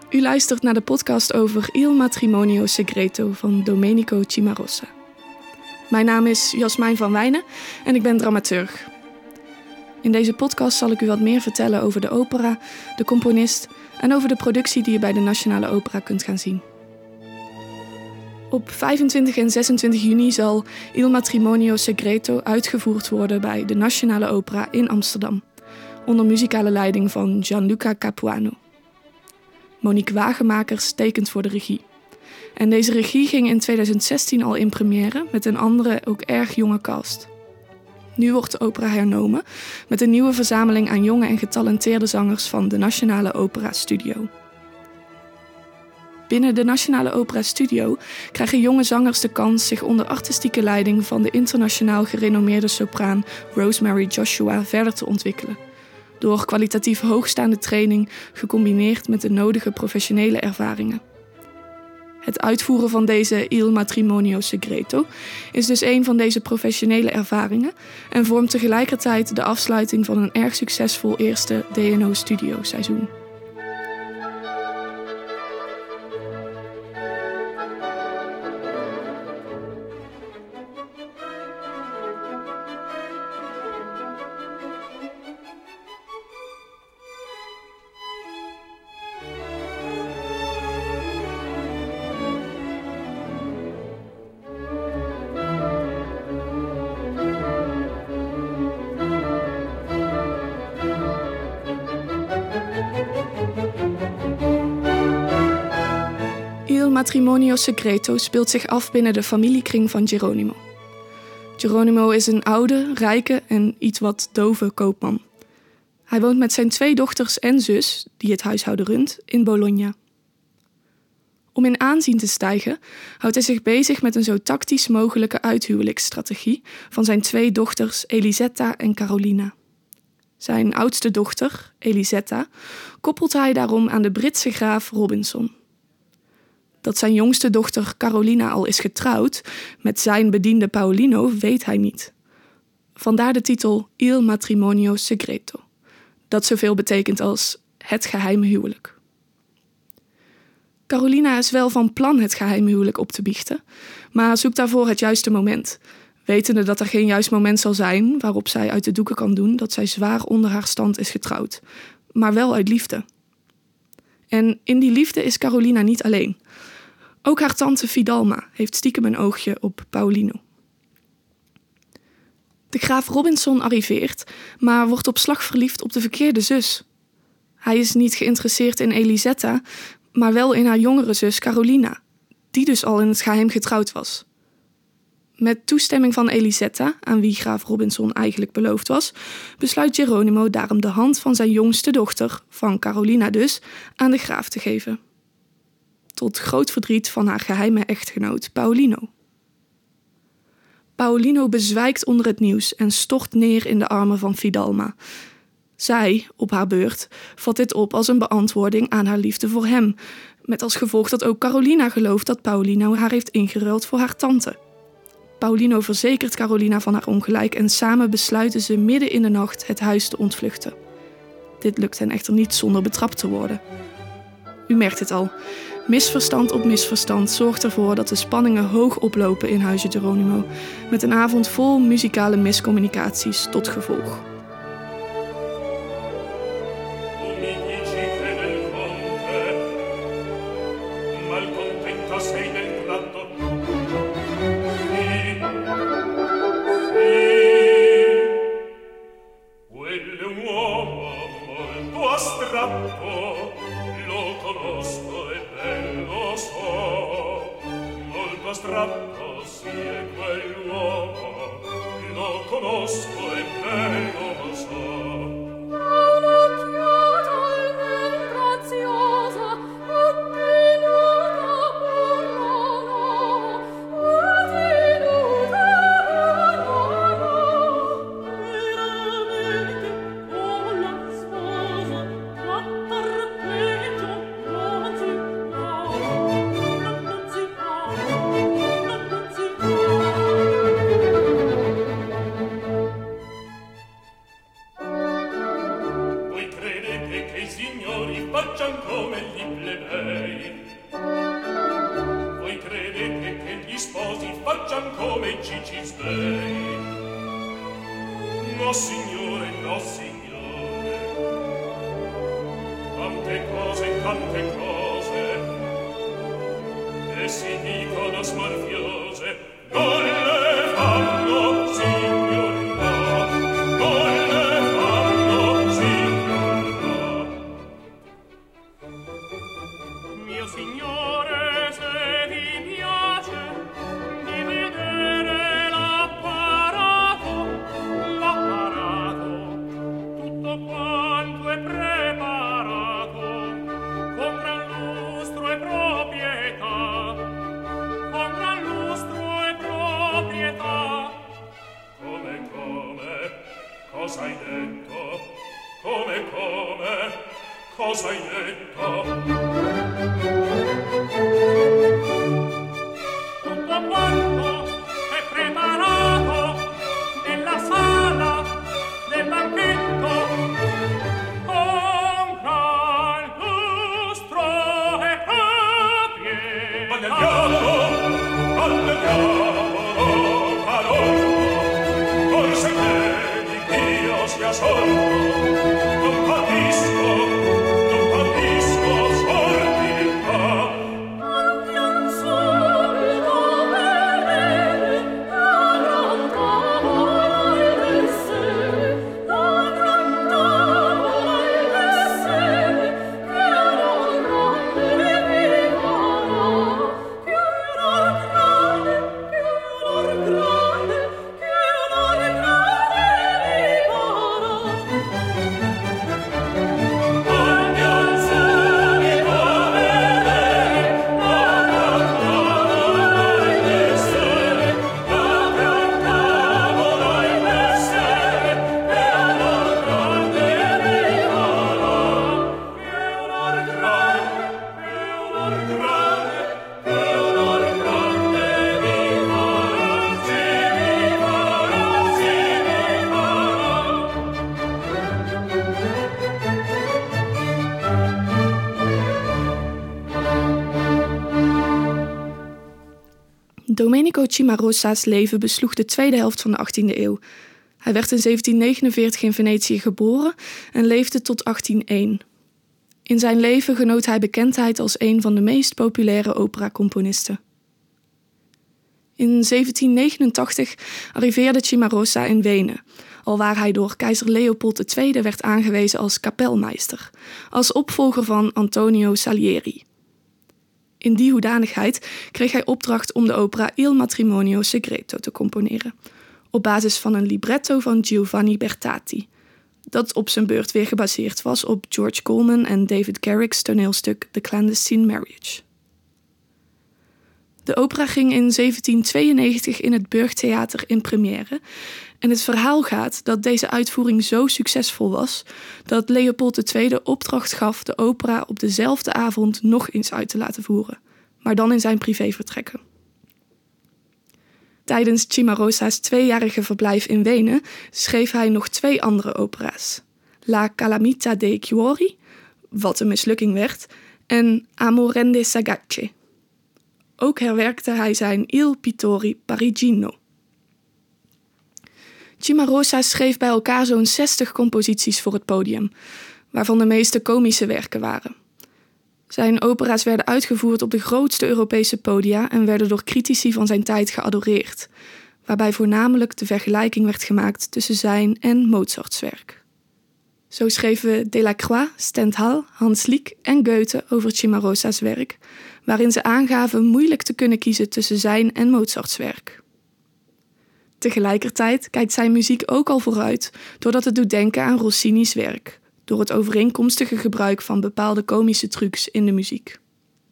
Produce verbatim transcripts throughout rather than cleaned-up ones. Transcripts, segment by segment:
U luistert naar de podcast over Il Matrimonio Segreto van Domenico Cimarosa. Mijn naam is Jasmijn van Wijnen en ik ben dramaturg. In deze podcast zal ik u wat meer vertellen over de opera, de componist en over de productie die je bij de Nationale Opera kunt gaan zien. Op vijfentwintig en zesentwintig juni zal Il Matrimonio Segreto uitgevoerd worden bij de Nationale Opera in Amsterdam, onder muzikale leiding van Gianluca Capuano. Monique Wagemakers tekent voor de regie. En deze regie ging in tweeduizend zestien al in première met een andere, ook erg jonge cast. Nu wordt de opera hernomen met een nieuwe verzameling aan jonge en getalenteerde zangers van de Nationale Opera Studio. Binnen de Nationale Opera Studio krijgen jonge zangers de kans zich onder artistieke leiding van de internationaal gerenommeerde sopraan Rosemary Joshua verder te ontwikkelen. Door kwalitatief hoogstaande training gecombineerd met de nodige professionele ervaringen. Het uitvoeren van deze Il Matrimonio Segreto is dus een van deze professionele ervaringen en vormt tegelijkertijd de afsluiting van een erg succesvol eerste D N O Studio seizoen. Il Matrimonio Segreto speelt zich af binnen de familiekring van Geronimo. Geronimo is een oude, rijke en iets wat dove koopman. Hij woont met zijn twee dochters en zus, die het huishouden runt, in Bologna. Om in aanzien te stijgen, houdt hij zich bezig met een zo tactisch mogelijke uithuwelijksstrategie van zijn twee dochters Elisetta en Carolina. Zijn oudste dochter, Elisetta, koppelt hij daarom aan de Britse graaf Robinson. Dat zijn jongste dochter Carolina al is getrouwd met zijn bediende Paolino weet hij niet. Vandaar de titel Il Matrimonio Segreto, dat zoveel betekent als het geheime huwelijk. Carolina is wel van plan het geheime huwelijk op te biechten, maar zoekt daarvoor het juiste moment, wetende dat er geen juist moment zal zijn waarop zij uit de doeken kan doen dat zij zwaar onder haar stand is getrouwd, maar wel uit liefde. En in die liefde is Carolina niet alleen. Ook haar tante Fidalma heeft stiekem een oogje op Paolino. De graaf Robinson arriveert, maar wordt op slag verliefd op de verkeerde zus. Hij is niet geïnteresseerd in Elisetta, maar wel in haar jongere zus Carolina, die dus al in het geheim getrouwd was. Met toestemming van Elisetta, aan wie graaf Robinson eigenlijk beloofd was, besluit Geronimo daarom de hand van zijn jongste dochter, van Carolina dus, aan de graaf te geven. Tot groot verdriet van haar geheime echtgenoot Paolino. Paolino bezwijkt onder het nieuws en stort neer in de armen van Fidalma. Zij, op haar beurt, vat dit op als een beantwoording aan haar liefde voor hem, met als gevolg dat ook Carolina gelooft dat Paolino haar heeft ingeruild voor haar tante. Paolino verzekert Carolina van haar ongelijk en samen besluiten ze midden in de nacht het huis te ontvluchten. Dit lukt hen echter niet zonder betrapt te worden. U merkt het al. Misverstand op misverstand zorgt ervoor dat de spanningen hoog oplopen in huize Geronimo, met een avond vol muzikale miscommunicaties tot gevolg. Astratto si è quell'uomo, lo conosco e bello lo so. Un'occhiata almen graziosa, attinata porrona, attinata porrona, veramente con la sposa, trattar peggio non si può, non si può. facciam come gli plebei. Voi credete che gli sposi facciam come i cicisbei? No, signore, no, signore. Tante cose, tante cose, e si dicono smorfiose, non le fanno, signor no, non le fanno, signor no. Mio signore, se vi piace di vedere l'apparato, l'apparato, tutto quanto è preparato, con gran lustro e proprietà, con gran lustro e proprietà. Come, come, cosa hai detto? Come, come, cosa hai detto? Tutto quanto è preparato nella sala del banchetto, con gran lustro e proprietà. Andiamo, andiamo, parole, forse credi ch'io sia sordo, non capisco, non capisco sordità. Andiam subito per vedere la gran tavola e le sere, la gran tavola e le sere, che onor grande vi farà, che onor grande, che onor grande, che onor grande vi farà. Andiam subito a vedere la gran tavola e le sere, la gran tavola e le sere, che onor grande vi farà. Che onor grande, che onor grande, che onor grande vi farà, sì vi farà, sì vi farà. Domenico Cimarosa's leven besloeg de tweede helft van de achttiende eeuw. Hij werd in zeventien negenenveertig in Venetië geboren en leefde tot achttien één. In zijn leven genoot hij bekendheid als een van de meest populaire operacomponisten. In zeventien negenentachtig arriveerde Cimarosa in Wenen, alwaar hij door keizer Leopold de Tweede werd aangewezen als kapelmeester, als opvolger van Antonio Salieri. In die hoedanigheid kreeg hij opdracht om de opera Il Matrimonio Segreto te componeren, op basis van een libretto van Giovanni Bertati, dat op zijn beurt weer gebaseerd was op George Colman en David Garrick's toneelstuk The Clandestine Marriage. De opera ging in zeventien tweeënnegentig in het Burgtheater in première en het verhaal gaat dat deze uitvoering zo succesvol was dat Leopold de Tweede opdracht gaf de opera op dezelfde avond nog eens uit te laten voeren, maar dan in zijn privévertrekken. Tijdens Cimarosa's tweejarige verblijf in Wenen schreef hij nog twee andere opera's: La Calamita dei Cuori, wat een mislukking werd, en Amorende Sagace. Ook herwerkte hij zijn Il Pittori Parigino. Cimarosa schreef bij elkaar zo'n zestig composities voor het podium, waarvan de meeste komische werken waren. Zijn opera's werden uitgevoerd op de grootste Europese podia en werden door critici van zijn tijd geadoreerd, waarbij voornamelijk de vergelijking werd gemaakt tussen zijn en Mozarts werk. Zo schreven Delacroix, Stendhal, Hans Lieck en Goethe over Cimarosa's werk, waarin ze aangaven moeilijk te kunnen kiezen tussen zijn en Mozarts werk. Tegelijkertijd kijkt zijn muziek ook al vooruit, doordat het doet denken aan Rossini's werk, door het overeenkomstige gebruik van bepaalde komische trucs in de muziek.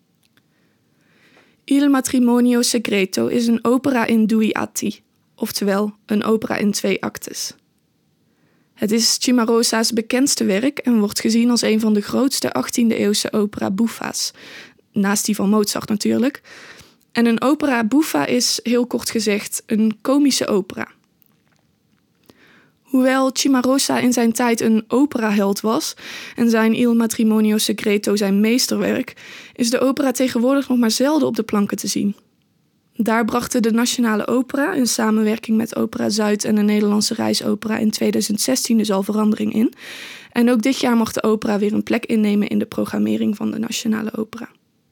Il Matrimonio Segreto is een opera in due atti, oftewel een opera in twee actes. Het is Cimarosa's bekendste werk en wordt gezien als een van de grootste achttiende-eeuwse opera buffa's, naast die van Mozart natuurlijk. En een opera buffa is, heel kort gezegd, een komische opera. Hoewel Cimarosa in zijn tijd een operaheld was en zijn Il Matrimonio Segreto zijn meesterwerk, is de opera tegenwoordig nog maar zelden op de planken te zien. Daar brachten de Nationale Opera in samenwerking met Opera Zuid en de Nederlandse Reisopera in tweeduizend zestien dus al verandering in. En ook dit jaar mag de opera weer een plek innemen in de programmering van de Nationale Opera.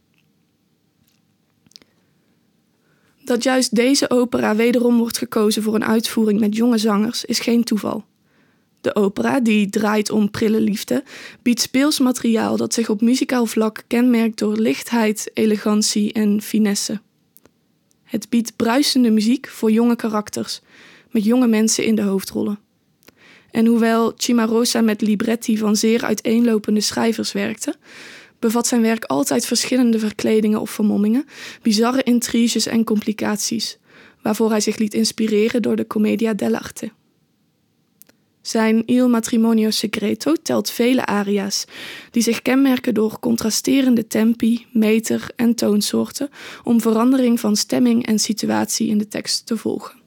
Dat juist deze opera wederom wordt gekozen voor een uitvoering met jonge zangers is geen toeval. De opera, die draait om prille liefde, biedt speels materiaal dat zich op muzikaal vlak kenmerkt door lichtheid, elegantie en finesse. Het biedt bruisende muziek voor jonge karakters, met jonge mensen in de hoofdrollen. En hoewel Cimarosa met libretti van zeer uiteenlopende schrijvers werkte, bevat zijn werk altijd verschillende verkledingen of vermommingen, bizarre intriges en complicaties, waarvoor hij zich liet inspireren door de Commedia dell'arte. Zijn Il Matrimonio Segreto telt vele aria's, die zich kenmerken door contrasterende tempi, meter en toonsoorten om verandering van stemming en situatie in de tekst te volgen.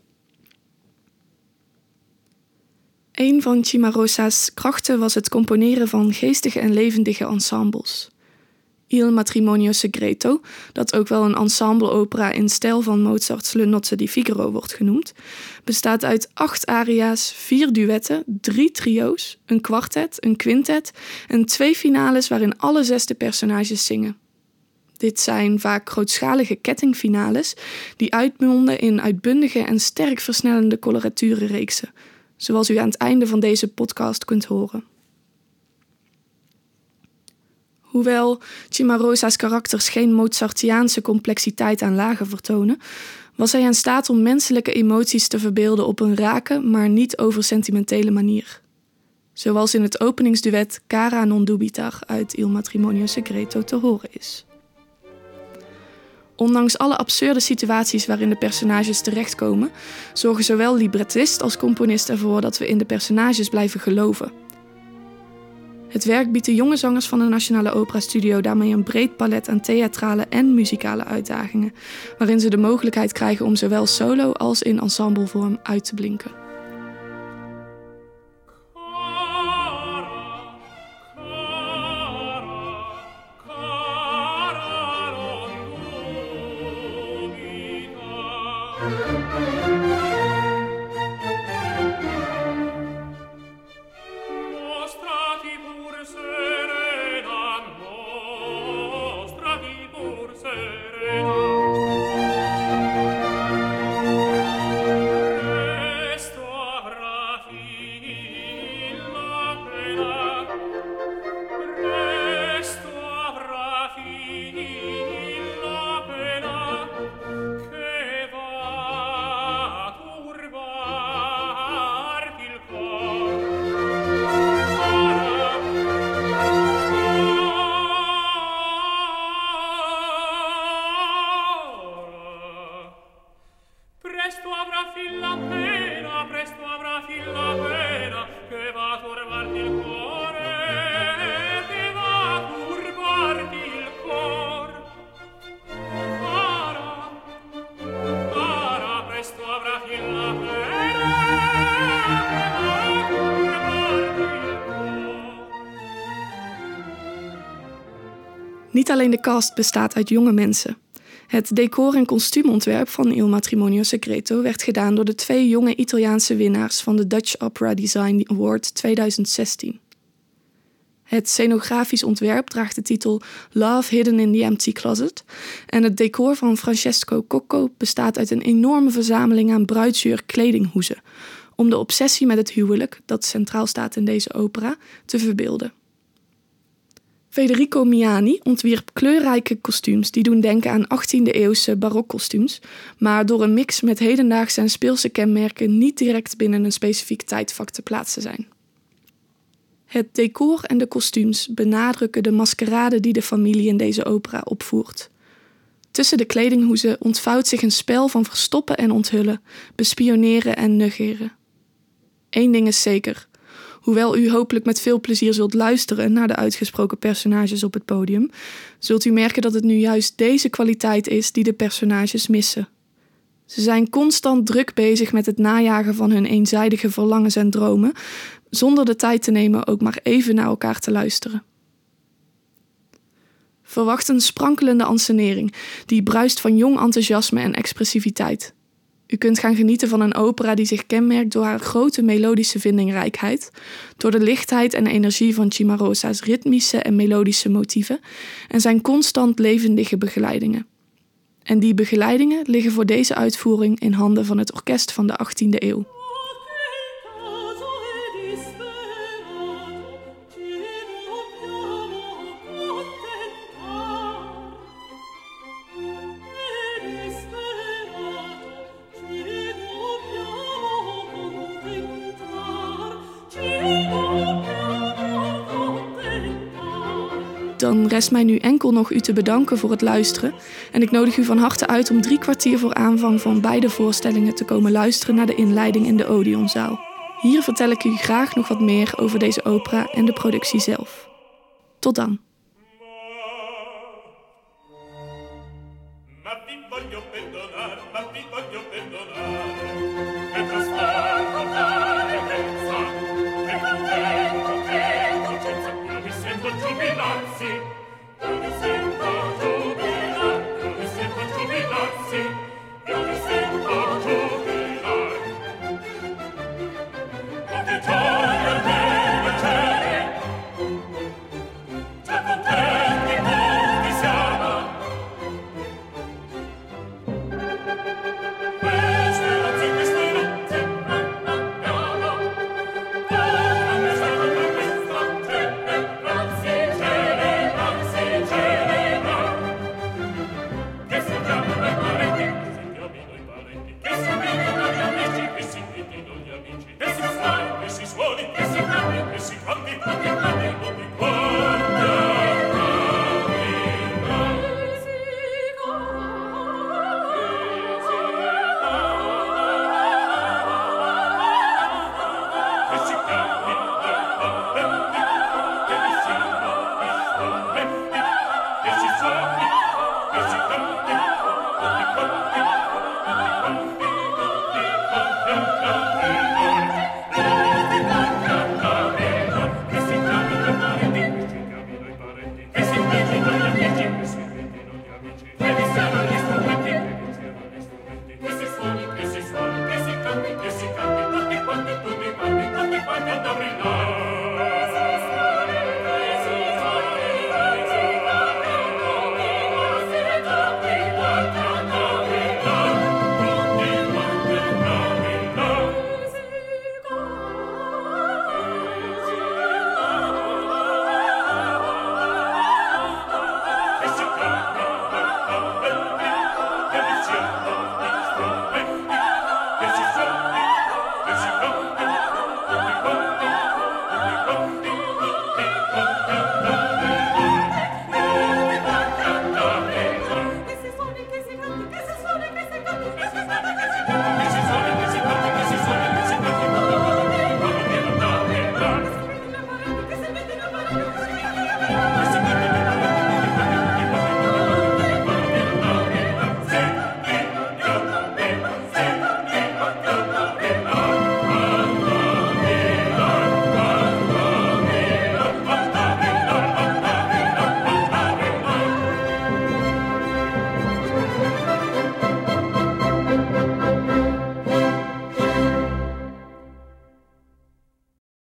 Een van Cimarosa's krachten was het componeren van geestige en levendige ensembles. Il Matrimonio Segreto, dat ook wel een ensembleopera in stijl van Mozart's Le Nozze di Figaro wordt genoemd, bestaat uit acht aria's, vier duetten, drie trio's, een kwartet, een quintet en twee finales waarin alle zes de personages zingen. Dit zijn vaak grootschalige kettingfinales die uitmonden in uitbundige en sterk versnellende coloraturenreeksen, zoals u aan het einde van deze podcast kunt horen. Hoewel Cimarosa's karakters geen Mozartiaanse complexiteit aan lagen vertonen, was hij in staat om menselijke emoties te verbeelden op een rake, maar niet oversentimentele manier. Zoals in het openingsduet Cara non dubitar uit Il Matrimonio Segreto te horen is. Ondanks alle absurde situaties waarin de personages terechtkomen, zorgen zowel librettist als componist ervoor dat we in de personages blijven geloven. Het werk biedt de jonge zangers van de Nationale Opera Studio daarmee een breed palet aan theatrale en muzikale uitdagingen, waarin ze de mogelijkheid krijgen om zowel solo als in ensemblevorm uit te blinken. Niet alleen de cast bestaat uit jonge mensen. Het decor- en kostuumontwerp van Il Matrimonio Segreto werd gedaan door de twee jonge Italiaanse winnaars van de Dutch Opera Design Award tweeduizend zestien. Het scenografisch ontwerp draagt de titel Love Hidden in the Empty Closet en het decor van Francesco Cocco bestaat uit een enorme verzameling aan bruidsjurk kledinghoezen om de obsessie met het huwelijk, dat centraal staat in deze opera, te verbeelden. Federico Miani ontwierp kleurrijke kostuums die doen denken aan achttiende-eeuwse barokkostuums, maar door een mix met hedendaagse en speelse kenmerken niet direct binnen een specifiek tijdvak te plaatsen zijn. Het decor en de kostuums benadrukken de maskerade die de familie in deze opera opvoert. Tussen de kledinghoezen ontvouwt zich een spel van verstoppen en onthullen, bespioneren en negeren. Eén ding is zeker. Hoewel u hopelijk met veel plezier zult luisteren naar de uitgesproken personages op het podium, zult u merken dat het nu juist deze kwaliteit is die de personages missen. Ze zijn constant druk bezig met het najagen van hun eenzijdige verlangens en dromen, zonder de tijd te nemen ook maar even naar elkaar te luisteren. Verwacht een sprankelende ansenering die bruist van jong enthousiasme en expressiviteit. U kunt gaan genieten van een opera die zich kenmerkt door haar grote melodische vindingrijkheid, door de lichtheid en energie van Cimarosa's ritmische en melodische motieven en zijn constant levendige begeleidingen. En die begeleidingen liggen voor deze uitvoering in handen van het orkest van de achttiende eeuw. Dan rest mij nu enkel nog u te bedanken voor het luisteren en ik nodig u van harte uit om drie kwartier voor aanvang van beide voorstellingen te komen luisteren naar de inleiding in de Odeonzaal. Hier vertel ik u graag nog wat meer over deze opera en de productie zelf. Tot dan. Ma vi voglio perdonare, ma vi voglio perdonare, e trasporto